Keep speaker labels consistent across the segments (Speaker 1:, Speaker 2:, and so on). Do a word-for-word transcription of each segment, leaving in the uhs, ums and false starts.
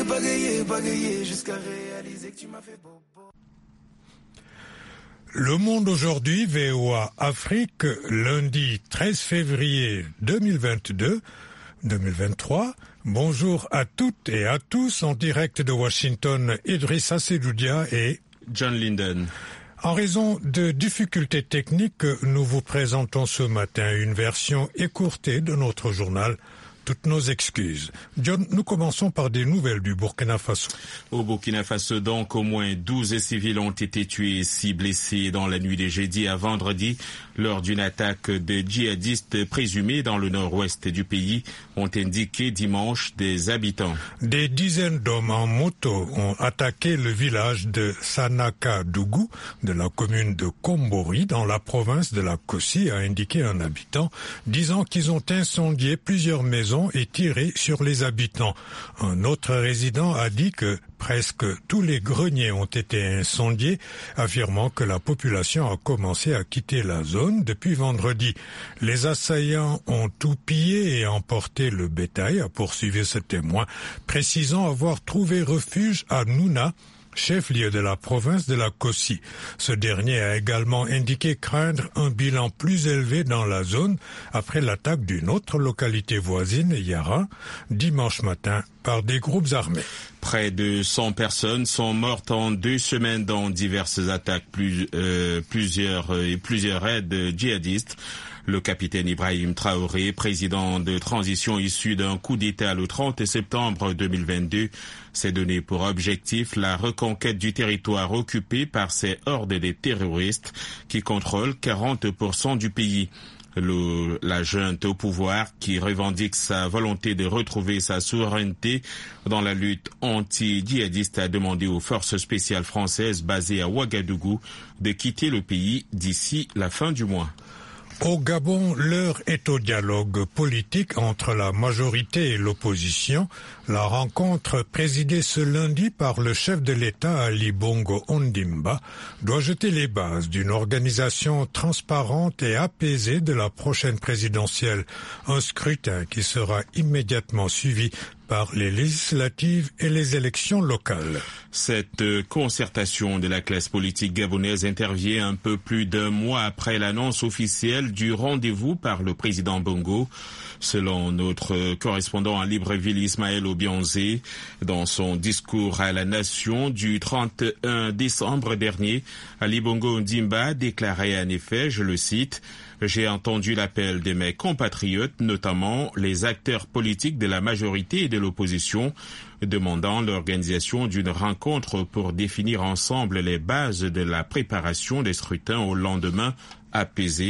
Speaker 1: bagayer, bagayer, jusqu'à réaliser que tu m'as fait beau.
Speaker 2: Le Monde aujourd'hui, V O A Afrique, lundi treize février deux mille vingt-deux, deux mille vingt-trois. Bonjour à toutes et à tous, en direct de Washington, Idrissa Sedoudia et
Speaker 3: John Linden.
Speaker 2: En raison de difficultés techniques, nous vous présentons ce matin une version écourtée de notre journal. Toutes nos excuses. John, nous commençons par des nouvelles du Burkina Faso.
Speaker 3: Au Burkina Faso, donc, au moins douze civils ont été tués et six blessés dans la nuit de jeudi à vendredi lors d'une attaque de djihadistes présumés dans le nord-ouest du pays, ont indiqué dimanche des habitants.
Speaker 2: Des dizaines d'hommes en moto ont attaqué le village de Sanaka-Dougou de la commune de Kombori dans la province de la Kossi, a indiqué un habitant, disant qu'ils ont incendié plusieurs maisons et tiré sur les habitants. Un autre résident a dit que presque tous les greniers ont été incendiés, affirmant que la population a commencé à quitter la zone depuis vendredi. Les assaillants ont tout pillé et emporté le bétail, a poursuivi ce témoin, précisant avoir trouvé refuge à Nouna, chef-lieu de la province de la Kossi. Ce dernier a également indiqué craindre un bilan plus élevé dans la zone après l'attaque d'une autre localité voisine, Yara, dimanche matin, par des groupes armés.
Speaker 3: Près de cent personnes sont mortes en deux semaines dans diverses attaques, plus, euh, plusieurs et plusieurs raids djihadistes. Le capitaine Ibrahim Traoré, président de transition issu d'un coup d'État le trente septembre deux mille vingt-deux, s'est donné pour objectif la reconquête du territoire occupé par ces hordes de terroristes qui contrôlent quarante pour cent du pays. Le, la junte au pouvoir, qui revendique sa volonté de retrouver sa souveraineté dans la lutte anti-djihadiste, a demandé aux forces spéciales françaises basées à Ouagadougou de quitter le pays d'ici la fin du mois.
Speaker 2: Au Gabon, l'heure est au dialogue politique entre la majorité et l'opposition. La rencontre présidée ce lundi par le chef de l'État Ali Bongo Ondimba doit jeter les bases d'une organisation transparente et apaisée de la prochaine présidentielle. Un scrutin qui sera immédiatement suivi par les législatives et les élections locales.
Speaker 3: Cette concertation de la classe politique gabonaise intervient un peu plus d'un mois après l'annonce officielle du rendez-vous par le président Bongo. Selon notre correspondant à Libreville, Ismaël Obianzé, dans son discours à la nation du trente et un décembre dernier, Ali Bongo Ondimba déclarait en effet, je le cite, « J'ai entendu l'appel de mes compatriotes, notamment les acteurs politiques de la majorité et de l'opposition, demandant l'organisation d'une rencontre pour définir ensemble les bases de la préparation des scrutins au lendemain apaisé ».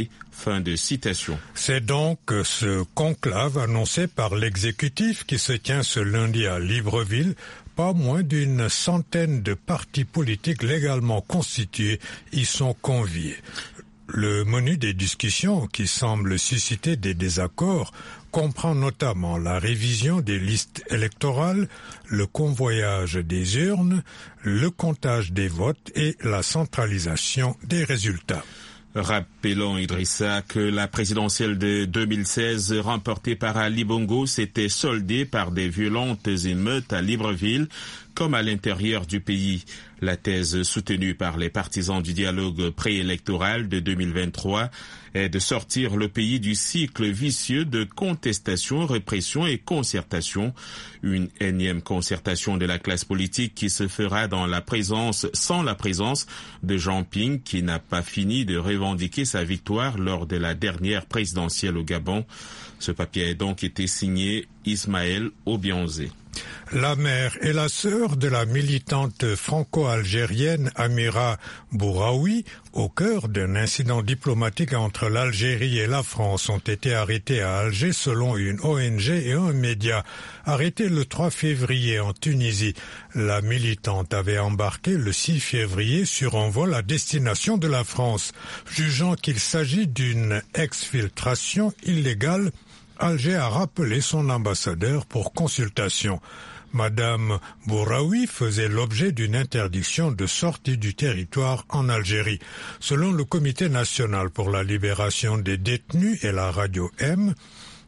Speaker 3: Fin de citation.
Speaker 2: C'est donc ce conclave annoncé par l'exécutif qui se tient ce lundi à Libreville. Pas moins d'une centaine de partis politiques légalement constitués y sont conviés. Le menu des discussions, qui semble susciter des désaccords, comprend notamment la révision des listes électorales, le convoyage des urnes, le comptage des votes et la centralisation des résultats.
Speaker 3: Rappelons, Idrissa, que la présidentielle de deux mille seize remportée par Ali Bongo s'était soldée par des violentes émeutes à Libreville comme à l'intérieur du pays. La thèse soutenue par les partisans du dialogue préélectoral de deux mille vingt-trois est de sortir le pays du cycle vicieux de contestation, répression et concertation. Une énième concertation de la classe politique qui se fera dans la présence, sans la présence de Jean Ping, qui n'a pas fini de revendiquer sa victoire lors de la dernière présidentielle au Gabon. Ce papier a donc été signé Ismaël Obianzé.
Speaker 2: La mère et la sœur de la militante franco-algérienne Amira Bouraoui, au cœur d'un incident diplomatique entre l'Algérie et la France, ont été arrêtées à Alger selon une O N G et un média. Arrêtée le trois février en Tunisie, la militante avait embarqué le six février sur un vol à destination de la France. Jugeant qu'il s'agit d'une exfiltration illégale, Alger a rappelé son ambassadeur pour consultation. Madame Bouraoui faisait l'objet d'une interdiction de sortie du territoire en Algérie. Selon le Comité national pour la libération des détenus et la radio M,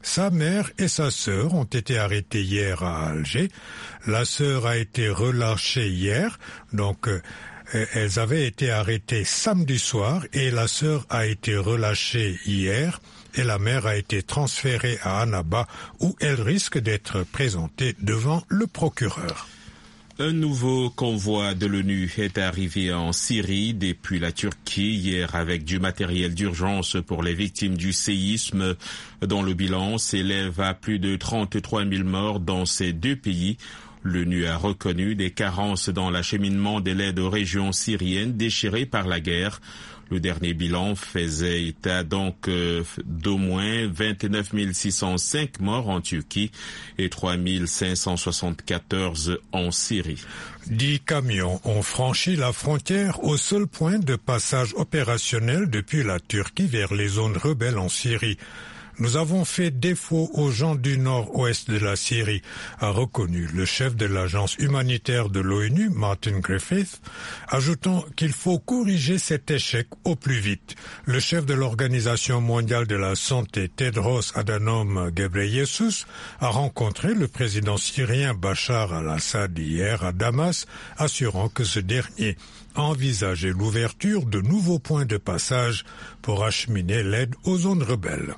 Speaker 2: Sa mère et sa sœur ont été arrêtées hier à Alger. La sœur a été relâchée hier, donc euh, elles avaient été arrêtées samedi soir et la sœur a été relâchée hier et la mère a été transférée à Annaba où elle risque d'être présentée devant le procureur.
Speaker 3: Un nouveau convoi de l'ONU est arrivé en Syrie depuis la Turquie hier avec du matériel d'urgence pour les victimes du séisme dont le bilan s'élève à plus de trente-trois mille morts dans ces deux pays. L'ONU a reconnu des carences dans l'acheminement de l'aide aux régions syriennes déchirées par la guerre. Le dernier bilan faisait état donc euh, d'au moins vingt-neuf mille six cent cinq morts en Turquie et trois mille cinq cent soixante-quatorze en Syrie.
Speaker 2: Dix camions ont franchi la frontière au seul point de passage opérationnel depuis la Turquie vers les zones rebelles en Syrie. Nous avons fait défaut aux gens du nord-ouest de la Syrie, a reconnu le chef de l'agence humanitaire de l'ONU, Martin Griffiths, ajoutant qu'il faut corriger cet échec au plus vite. Le chef de l'Organisation mondiale de la santé, Tedros Adhanom Ghebreyesus, a rencontré le président syrien Bachar al-Assad hier à Damas, assurant que ce dernier envisageait l'ouverture de nouveaux points de passage pour acheminer l'aide aux zones rebelles.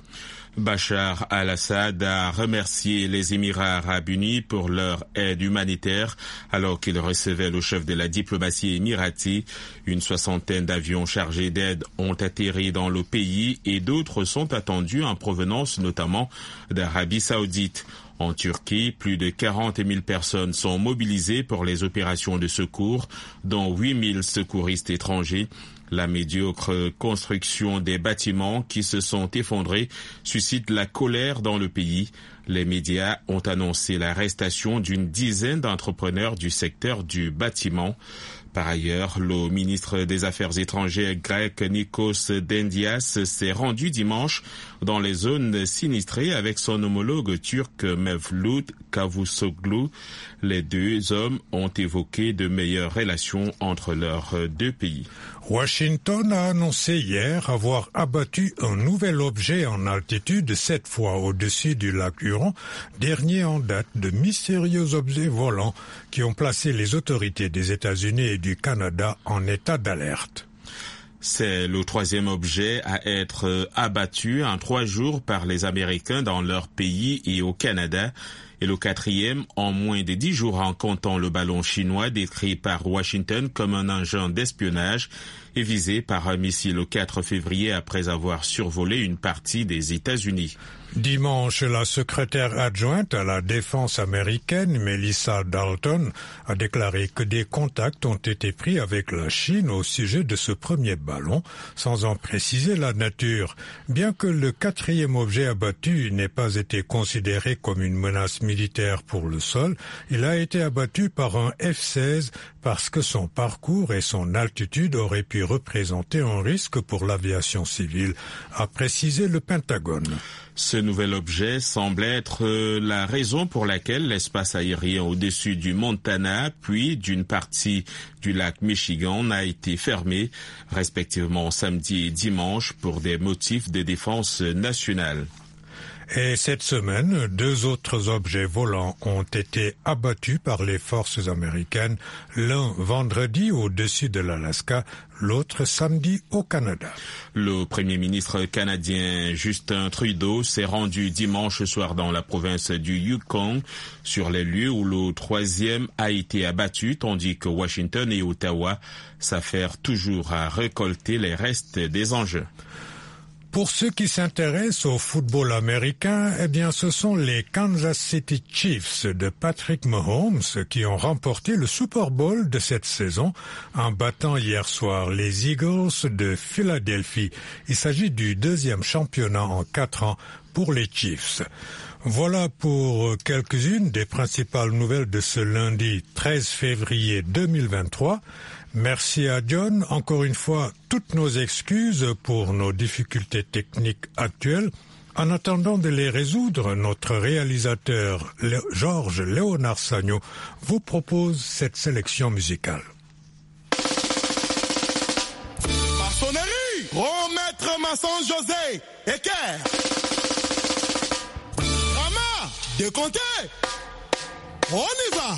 Speaker 3: Bachar al-Assad a remercié les Émirats arabes unis pour leur aide humanitaire alors qu'il recevait le chef de la diplomatie émirati. Une soixantaine d'avions chargés d'aide ont atterri dans le pays et d'autres sont attendus en provenance notamment d'Arabie saoudite. En Turquie, plus de quarante mille personnes sont mobilisées pour les opérations de secours, dont huit mille secouristes étrangers. La médiocre construction des bâtiments qui se sont effondrés suscite la colère dans le pays. Les médias ont annoncé l'arrestation d'une dizaine d'entrepreneurs du secteur du bâtiment. Par ailleurs, le ministre des Affaires étrangères grec Nikos Dendias s'est rendu dimanche dans les zones sinistrées avec son homologue turc Mevlut Cavusoglu. Les deux hommes ont évoqué de meilleures relations entre leurs deux pays.
Speaker 2: Washington a annoncé hier avoir abattu un nouvel objet en altitude, cette fois au-dessus du lac Huron, dernier en date de mystérieux objets volants qui ont placé les autorités des États-Unis et du Canada en état d'alerte.
Speaker 3: C'est le troisième objet à être abattu en trois jours par les Américains dans leur pays et au Canada, et le quatrième en moins de dix jours en comptant le ballon chinois décrit par Washington comme un engin d'espionnage et visé par un missile le quatre février après avoir survolé une partie des États-Unis.
Speaker 2: Dimanche, la secrétaire adjointe à la défense américaine, Melissa Dalton, a déclaré que des contacts ont été pris avec la Chine au sujet de ce premier ballon, sans en préciser la nature. Bien que le quatrième objet abattu n'ait pas été considéré comme une menace militaire pour le sol, il a été abattu par un F seize parce que son parcours et son altitude auraient pu représenter un risque pour l'aviation civile, a précisé le Pentagone.
Speaker 3: Ce nouvel objet semble être la raison pour laquelle l'espace aérien au-dessus du Montana, puis d'une partie du lac Michigan, a été fermé, respectivement samedi et dimanche, pour des motifs de défense nationale.
Speaker 2: Et cette semaine, deux autres objets volants ont été abattus par les forces américaines, l'un vendredi au-dessus de l'Alaska, l'autre samedi au Canada.
Speaker 3: Le premier ministre canadien Justin Trudeau s'est rendu dimanche soir dans la province du Yukon, sur les lieux où le troisième a été abattu, tandis que Washington et Ottawa s'affairent toujours à récolter les restes des engins.
Speaker 2: Pour ceux qui s'intéressent au football américain, eh bien, ce sont les Kansas City Chiefs de Patrick Mahomes qui ont remporté le Super Bowl de cette saison en battant hier soir les Eagles de Philadelphie. Il s'agit du deuxième championnat en quatre ans pour les Chiefs. Voilà pour quelques-unes des principales nouvelles de ce lundi treize février deux mille vingt-trois. Merci à John. Encore une fois, toutes nos excuses pour nos difficultés techniques actuelles. En attendant de les résoudre, notre réalisateur Georges Léonard Sagno vous propose cette sélection musicale.
Speaker 1: Maçonnerie, grand maître maçon José Eker.
Speaker 4: Décompté. On y va.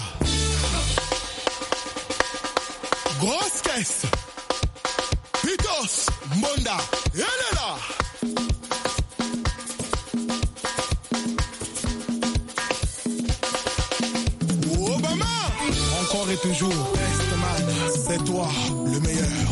Speaker 4: Grosse caisse. Pitos, Mbonda, elle est là. Obama, encore et toujours, Bestman, c'est toi le meilleur.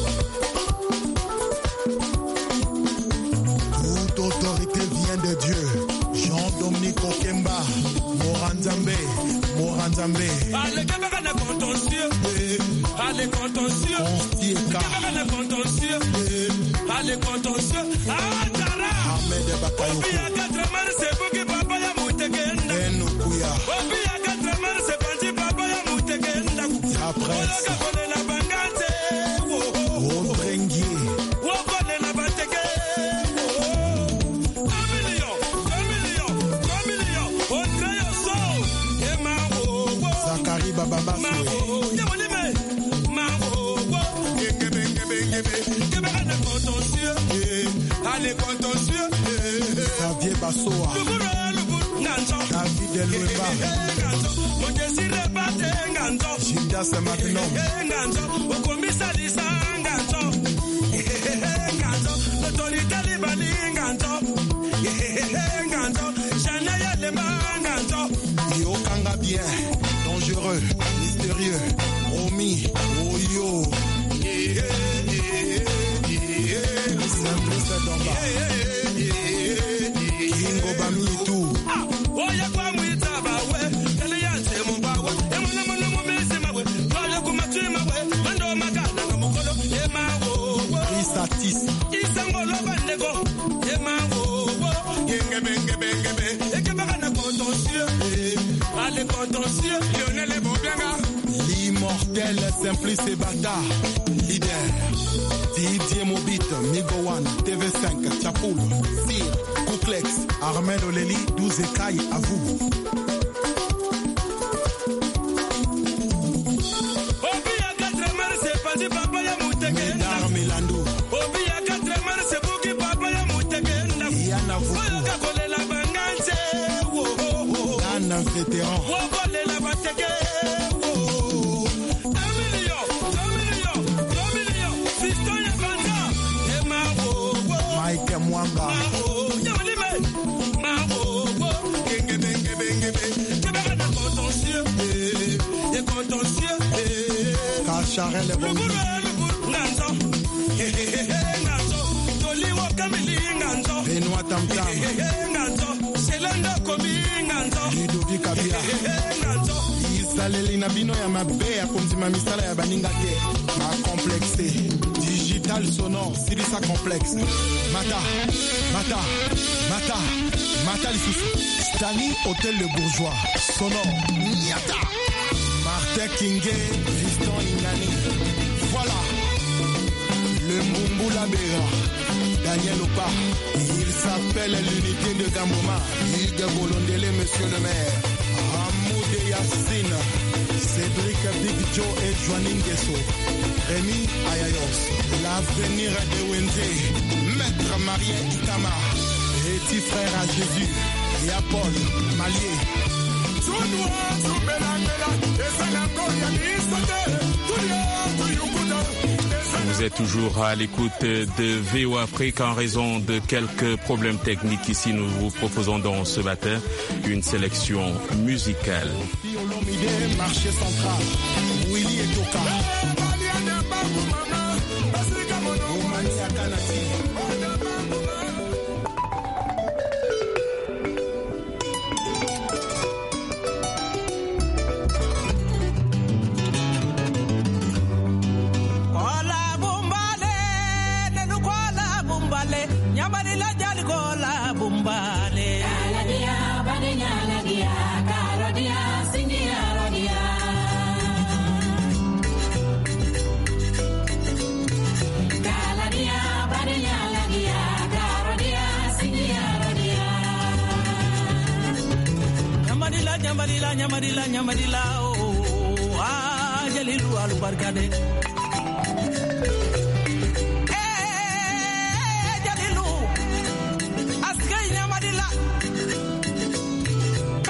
Speaker 4: Toute autorité vient de Dieu. Jean-Dominique Okemba, Moranzambe, Moranzambe.
Speaker 5: Allez, camarade, contentieux. Allez, contentieux. Camarade, contentieux. Allez, contentieux. Ah, Tara.
Speaker 4: Ahmed Bakayoko.
Speaker 5: Obi a quatre mains, c'est pour que papa ya moutekenda.
Speaker 4: Enoukuya.
Speaker 5: Obi a quatre mains, c'est pour que papa ya moutekenda.
Speaker 4: Après ça.
Speaker 5: Oloka la bangante.
Speaker 4: Obrengi.
Speaker 5: Wokole la bateke. Un million, deux millions, trois millions. Andre Yoso. Ema wo.
Speaker 4: Zakari Bababa Sowe.
Speaker 5: Allez, contentieux.
Speaker 4: Xavier Bassoa. David Eloueba. Gilda Saint-Magnon. Yokanga bien, dangereux, mystérieux, Romy, Oyo. Simplice Domba. Kingo Bamitou.
Speaker 5: Oya kwa mwita bawe, tele yanse mbawe. Emwana mwana mumeze mawe, wale kumatuma we. Mando magana ngamukolo, ema wo.
Speaker 4: Isatis.
Speaker 5: Isangolo bandego, ema wo. Genge benge benge be, eke bagana contentieux. Allez contentieux, Lionel Bobianga.
Speaker 4: L'immortel Simplice Bata, leader. Didier Mobit, Migo One, T V cinq, Chapoul, Sir, Kouklex, Armel Oleli, douze écailles à vous.
Speaker 5: Obi a quatre mains, c'est pas du papa ya mouteke.
Speaker 4: Médard Milandou.
Speaker 5: Obi a quatre mains, c'est pour que papa ya mouteke.
Speaker 4: Yana Voukou.
Speaker 5: Oyoka kole la bangante. Wo wo wo.
Speaker 4: Dan vétéran.
Speaker 5: Wokole la bateke. Wo. Un million, deux millions, trois millions. Fiston ya banga. Ema wo wo.
Speaker 4: Mike Mwamba.
Speaker 5: Wo. Yamalime. Ma wo wo. Genge benge benge be. Kebara na contentieux. Eh. Et contentieux. Eh.
Speaker 4: Kacharel
Speaker 5: Le
Speaker 4: Bongi.
Speaker 5: bourreau, le bourreau. Nganzo. Eh eh eh eh. Nganzo. Toli wo kamili nganzo.
Speaker 4: Benoît Tamtam.
Speaker 5: Eh eh eh. Nganzo. Selendo komi nganzo.
Speaker 4: Ludovic Abia.
Speaker 5: Eh eh. Nganzo.
Speaker 4: Isaleli na bino ya mabe ya konzima misala ya baninga te. Ma complexe. Digital sonore, Silisa complexe. Mata, Mata, Mata, Mata lisusu. Stani Hôtel Le Bourgeois. Sonore. Niata. Martin Kingé, Fiston Ingani. Voilà. Le Mbumbula Béra. Daniel Opa. Il s'appelle l'unité de Gamboma. Hugues Bolondele, monsieur le maire. Amoudé Yassine. Cédric Big Joe et Joanine Guesso. Rémi Ayayos. L'avenir de Wende. Maître Marien Itama. Petit frère à Jésus. Et à Paul Malier.
Speaker 3: Vous êtes toujours à l'écoute de V O Afrique en raison de quelques problèmes techniques. Ici, nous vous proposons dans ce matin une sélection musicale.
Speaker 4: Marché central. Willy et Toka. Romania Kanati.
Speaker 6: Nyamadila, nyamadila, nyamadila, oh, ah, jalilu alubarkade. Eh, jalilu, askay nyamadila.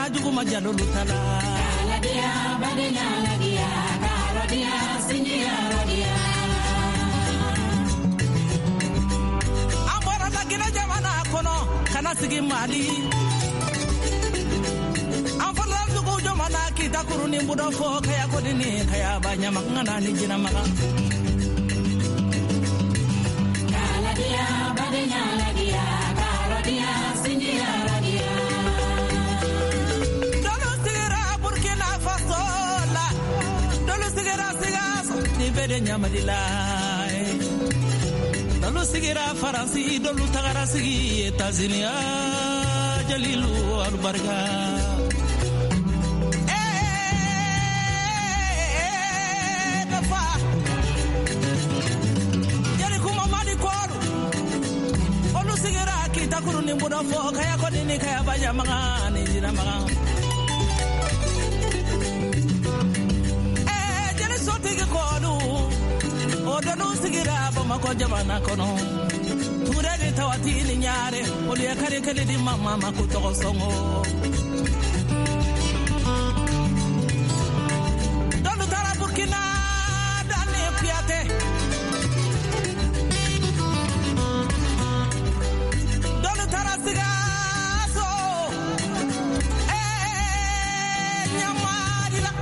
Speaker 6: nya jugu ma jalo lutala ladia badenya ladia radia sindia radia amora la gina jamana kono kana sigi mali amfola jugu jamana kita kuruni budo fo kaya kodini kaya banya makngana ni jina maka ladia badenya ladia radia sindia radia bede nyamadila dolu sigira faransi dolu tagara sigi Etats-Unis jalilu albarka eh nafa jali kuma mali koru dolu sigira kita kuruni mbudo fo kaya kodini kaya baja magani dina magani eh jali sotigi kodu odonu sigira bama ko jamana kono ture de tawati ni nyare oli kare kale di mama makuto songo donu tara burkina dane piate donu tara siga so eh nyamadila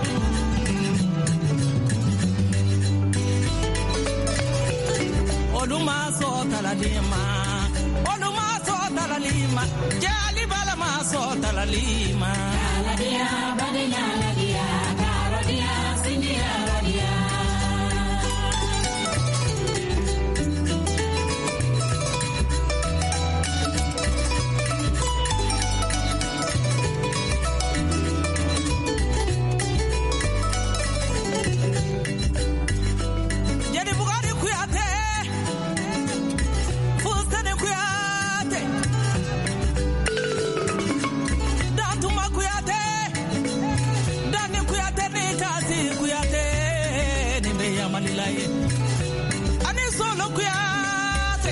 Speaker 6: oluma so talalima oluma so talalima jali bala ma so talalima ladia badenya ladia radia sindia radia jadi bugari kuyate ani solo kuyate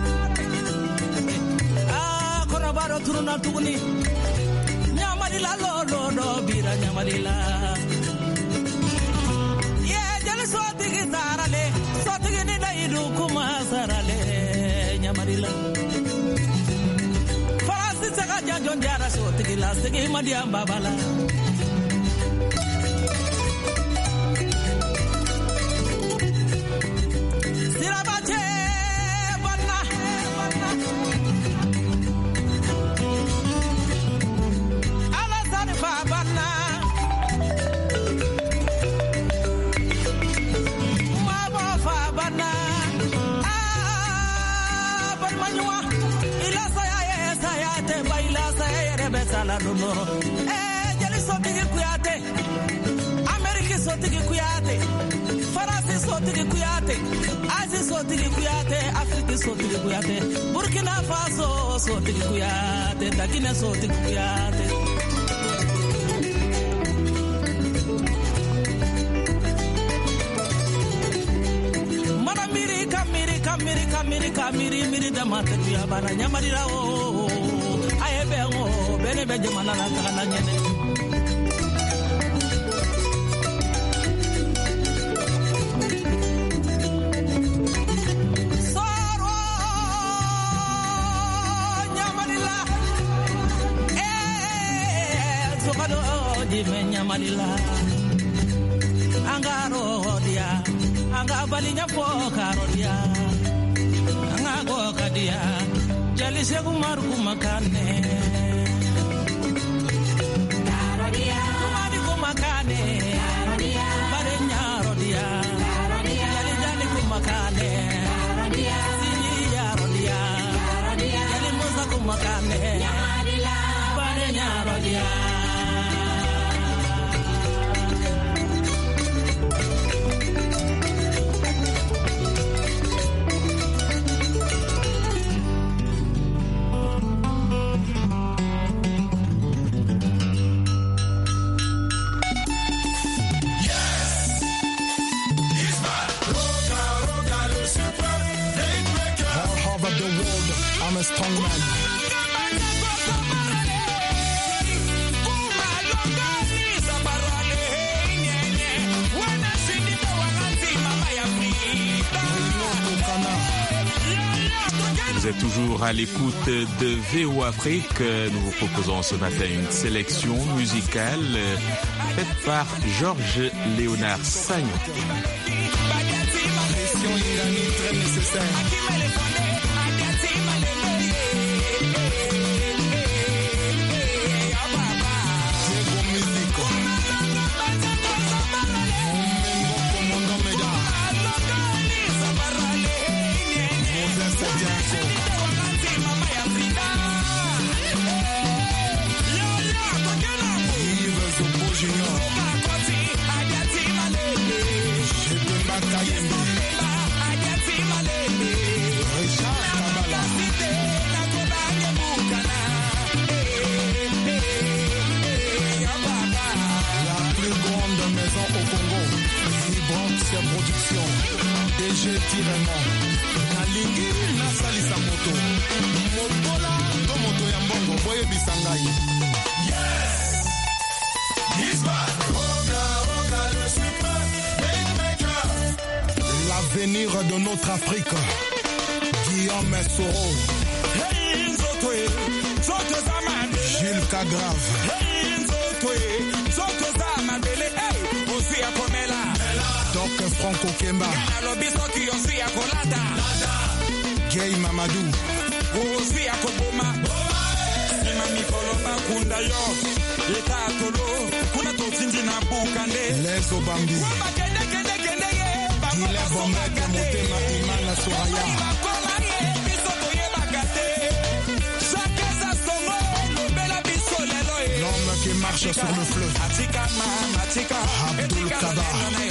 Speaker 6: ah kono baro turuna tuguni nyamalila lo lo do bira nyamalila ye jale so tigi sarale so tigi ni daidu kuma sarale nyamalila farasi saka janjon jara so tigi la tigi madiam babala eh jali sotigi kuyate Amerika sotigi kuyate France sotigi kuyate Asie sotigi kuyate Afrika sotigi kuyate Burkina Faso sotigi kuyate Guinea sotigi kuyate mana miri kamiri kamiri kamiri kamiri miri damate kuya bana nyamarira o ayebe o bene be jamana la kana nyene soro nyamarila eh sokado di nyamarila angaro dia anga balinya pokaro dia anga go kadia jali segu marku makane karodia mari ku makane karodia barenya rodia karodia jali jali ku makane karodia sini ya rodia karodia jali musa ku makane yamadila barenya rodia
Speaker 4: I'm a strong man.
Speaker 3: êtes toujours à l'écoute de V O Afrique. Nous vous proposons ce matin une sélection musicale faite par Georges Léonard Sagnon.
Speaker 4: L'avenir de notre Afrique, Guillaume Soro, Gilles Cagrave, Doc Franco Kemba, Gay Mamadou, Les Obambi, Gile Bombeke Motema Imana Soraya, l'homme qui marche sur le fleuve, Abdul Kaba,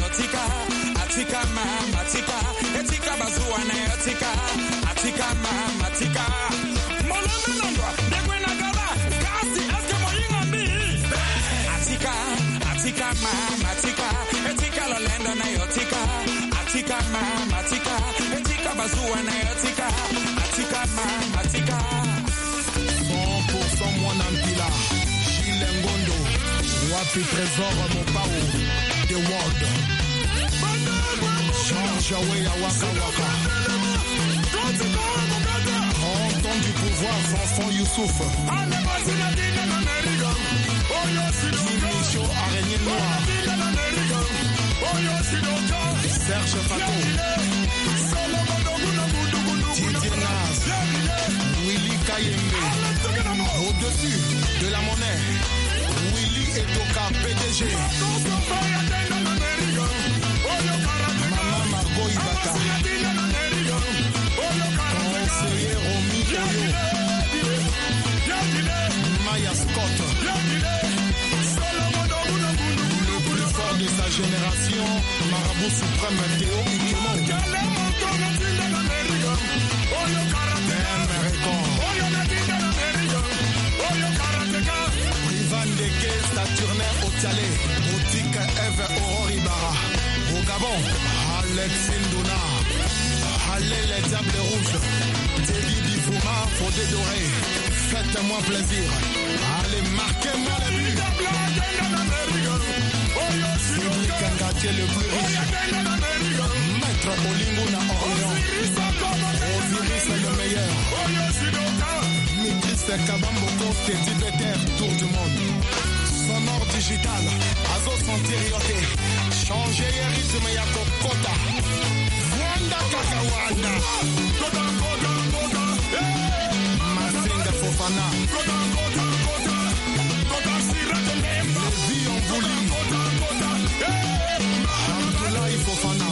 Speaker 4: cent pour cent Mwanampila, Gilles Ngondo, Wapi Trésor Mopao, The World, George Weah Waka Waka, Anton du pouvoir, Fanfan Youssouf, Micho Araignée Noire, Serge Fato, Didier Naz, Willy Kayembe, au-dessus de la monnaie, Willy Etoka, P D G, Maman Margot Ibaka, conseiller Romy Oyo, Maya Scott, le plus fort de sa génération, Marabout suprême Théo Ikemo, Ivan Deke, Saturnin Otiale, Boutique Eve Aurore Ibarra, au Gabon, Alex Indona, Allez les Diables Rouges, Teddy Bifouma, Fodé Doré, faites-moi plaisir, allez marquez-moi les buts. Cédric Ngatier le plus riche, Maître Olinguna Orléans, Osiris le meilleur, Maîtrise Kabambo, Teddy Better, tour du monde. Sonore digital, Azo Santiriote, changer les rythmes ya Kokota, Wanda Kakawanda, Masinga Fofana, Levi Ambouli, Abdoulaye Fofana,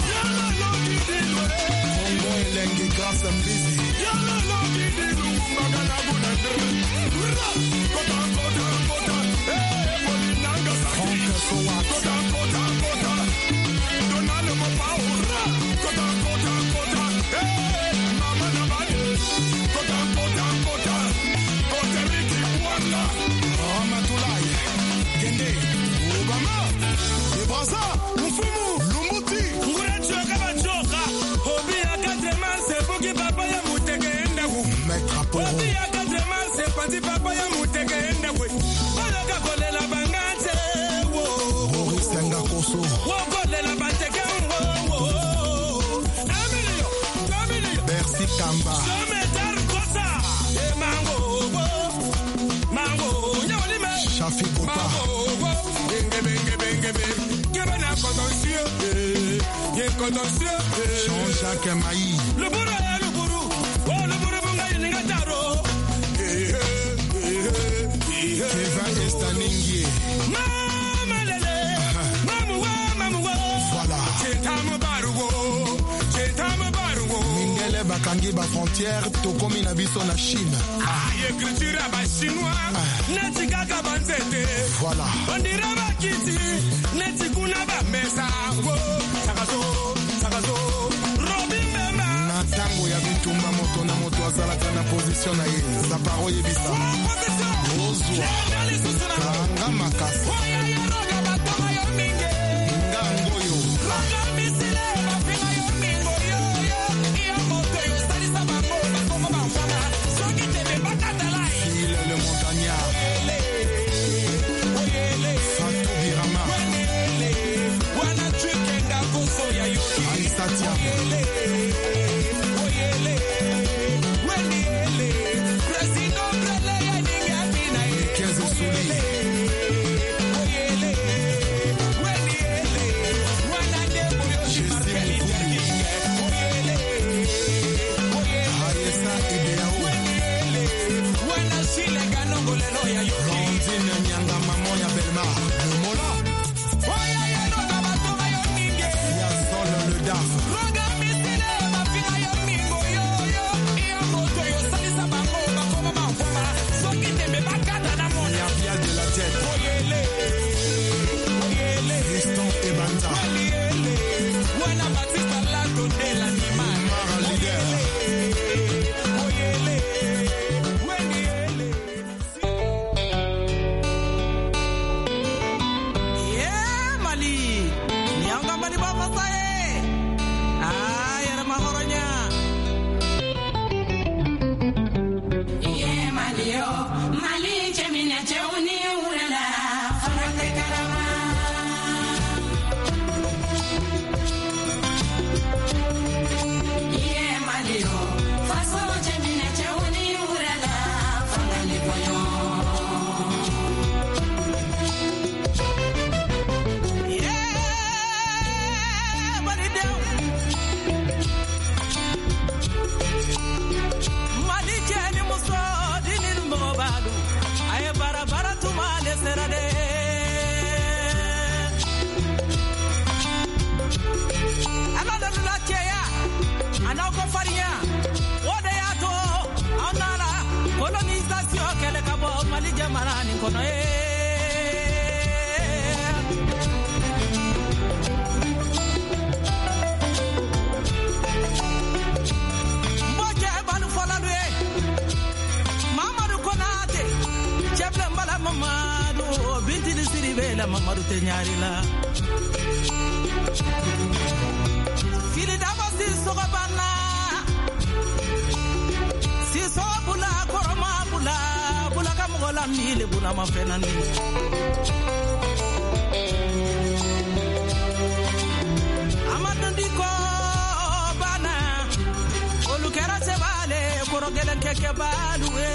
Speaker 4: Congo Elengi Grâce Mbizi, Franck Sowat, Ramatoulaye, Kende, Obama, Ebrasa, Mfumu, Lumbuti, Maître Aporo, Boris Ngakoso, Bercy Kamba,
Speaker 5: contentieux.
Speaker 4: Jean-Jacques Maï.
Speaker 5: Le bourreau, le bourreau. Oh, le bourreau, bunga yinga taro.
Speaker 4: Keva Estaningie.
Speaker 5: Mama lele. Mamuwa, mamuwa.
Speaker 4: Voilà.
Speaker 5: Chetama barugo. Chetama barugo.
Speaker 4: Mindele bakangi ba frontière tokomi na biso na Chine.
Speaker 5: Ah, écriture à bas chinois. Neti kaka banzete.
Speaker 4: Voilà.
Speaker 5: On dirait ba kiti. Neti kuna ba mesa. Wo. Sakazo, sakazo. Robin Bemba.
Speaker 4: Na tango ya bitumba moto na moto azalaka na position na ye. Saparo yebisa. Ozwa. Kanga makasi. Ngangoyo. Il est le montagnard. Fatou Birama. Aïssa Thiam.
Speaker 6: Mamadou Tenyari la Fili dabo si soga bana Si soga bula koroma bula Bula kamugola mile buna mafenani Amadou ndiko bana Olukera sebale korogelen keke balue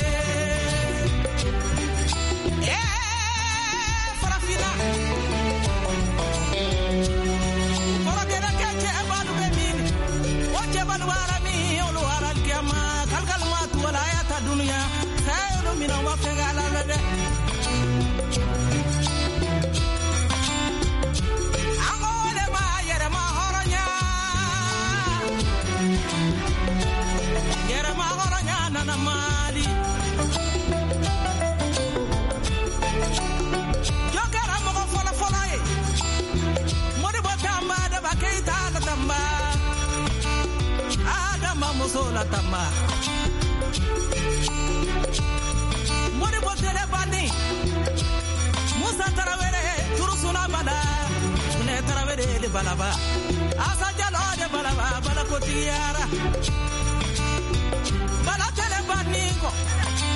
Speaker 6: Sola tamba Mori botere bani Musa tarawere turusuna bala Une tarawere de balaba Asa jalo de balaba bala kotiyara Bala tele bani ko